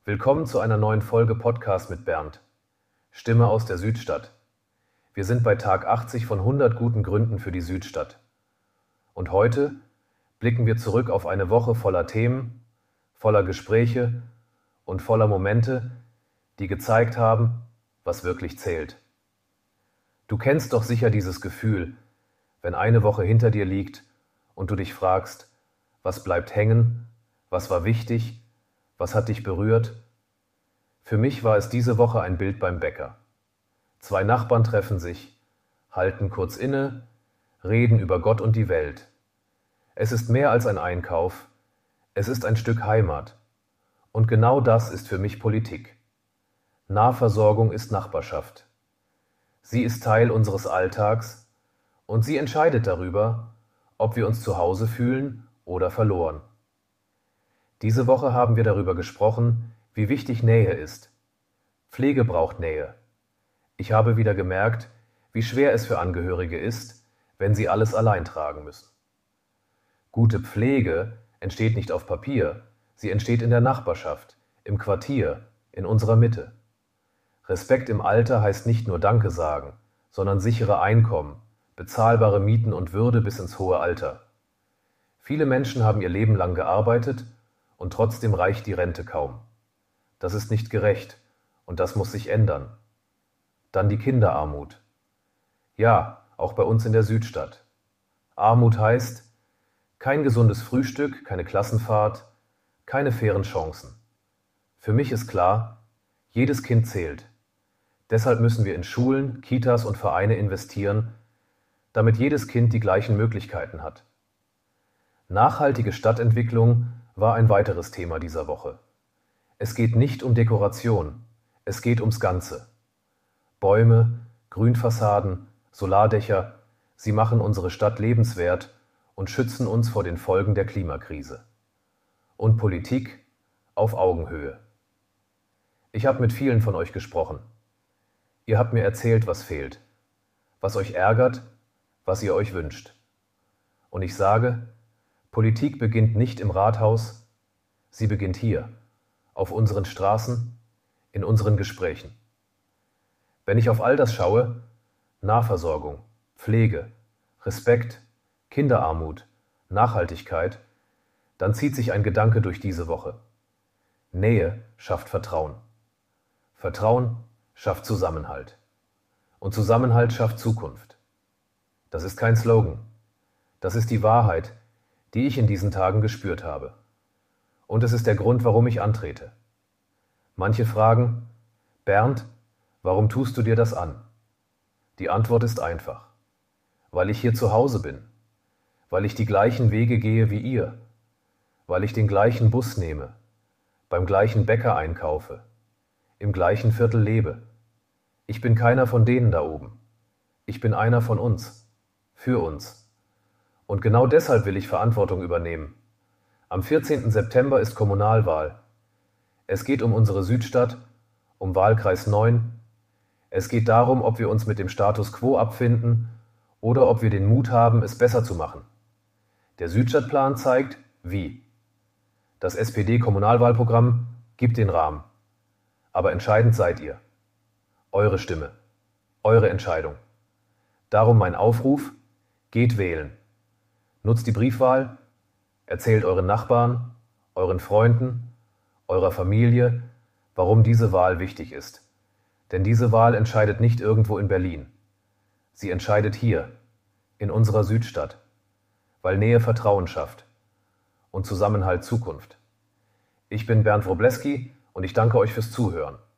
Willkommen zu einer neuen Folge Podcast mit Bernd. Stimme aus der Südstadt. Wir sind bei Tag 80 von 100 guten Gründen für die Südstadt. Und heute blicken wir zurück auf eine Woche voller Themen, voller Gespräche und voller Momente, die gezeigt haben, was wirklich zählt. Du kennst doch sicher dieses Gefühl, wenn eine Woche hinter dir liegt und du dich fragst, was bleibt hängen, was war wichtig, was hat dich berührt? Für mich war es diese Woche ein Bild beim Bäcker. 2 Nachbarn treffen sich, halten kurz inne, reden über Gott und die Welt. Es ist mehr als ein Einkauf, es ist ein Stück Heimat. Und genau das ist für mich Politik. Nahversorgung ist Nachbarschaft. Sie ist Teil unseres Alltags und sie entscheidet darüber, ob wir uns zu Hause fühlen oder verloren. Diese Woche haben wir darüber gesprochen, wie wichtig Nähe ist. Pflege braucht Nähe. Ich habe wieder gemerkt, wie schwer es für Angehörige ist, wenn sie alles allein tragen müssen. Gute Pflege entsteht nicht auf Papier, sie entsteht in der Nachbarschaft, im Quartier, in unserer Mitte. Respekt im Alter heißt nicht nur Danke sagen, sondern sichere Einkommen, bezahlbare Mieten und Würde bis ins hohe Alter. Viele Menschen haben ihr Leben lang gearbeitet und trotzdem reicht die Rente kaum. Das ist nicht gerecht und das muss sich ändern. Dann die Kinderarmut. Ja, auch bei uns in der Südstadt. Armut heißt kein gesundes Frühstück, keine Klassenfahrt, keine fairen Chancen. Für mich ist klar, jedes Kind zählt. Deshalb müssen wir in Schulen, Kitas und Vereine investieren, damit jedes Kind die gleichen Möglichkeiten hat. Nachhaltige Stadtentwicklung war ein weiteres Thema dieser Woche. Es geht nicht um Dekoration, es geht ums Ganze. Bäume, Grünfassaden, Solardächer, sie machen unsere Stadt lebenswert und schützen uns vor den Folgen der Klimakrise. Und Politik auf Augenhöhe. Ich habe mit vielen von euch gesprochen. Ihr habt mir erzählt, was fehlt, was euch ärgert, was ihr euch wünscht. Und ich sage, Politik beginnt nicht im Rathaus, sie beginnt hier, auf unseren Straßen, in unseren Gesprächen. Wenn ich auf all das schaue, Nahversorgung, Pflege, Respekt, Kinderarmut, Nachhaltigkeit, dann zieht sich ein Gedanke durch diese Woche. Nähe schafft Vertrauen. Vertrauen schafft Zusammenhalt. Und Zusammenhalt schafft Zukunft. Das ist kein Slogan. Das ist die Wahrheit, die ich in diesen Tagen gespürt habe. Und es ist der Grund, warum ich antrete. Manche fragen, Bernd, warum tust du dir das an? Die Antwort ist einfach. Weil ich hier zu Hause bin. Weil ich die gleichen Wege gehe wie ihr. Weil ich den gleichen Bus nehme. Beim gleichen Bäcker einkaufe. Im gleichen Viertel lebe. Ich bin keiner von denen da oben. Ich bin einer von uns. Für uns. Und genau deshalb will ich Verantwortung übernehmen. Am 14. September ist Kommunalwahl. Es geht um unsere Südstadt, um Wahlkreis 9. Es geht darum, ob wir uns mit dem Status quo abfinden oder ob wir den Mut haben, es besser zu machen. Der Südstadtplan zeigt, wie. Das SPD-Kommunalwahlprogramm gibt den Rahmen. Aber entscheidend seid ihr. Eure Stimme. Eure Entscheidung. Darum mein Aufruf, geht wählen. Nutzt die Briefwahl, erzählt euren Nachbarn, euren Freunden, eurer Familie, warum diese Wahl wichtig ist. Denn diese Wahl entscheidet nicht irgendwo in Berlin. Sie entscheidet hier, in unserer Südstadt, weil Nähe Vertrauen schafft und Zusammenhalt Zukunft. Ich bin Bernd Wroblewski und ich danke euch fürs Zuhören.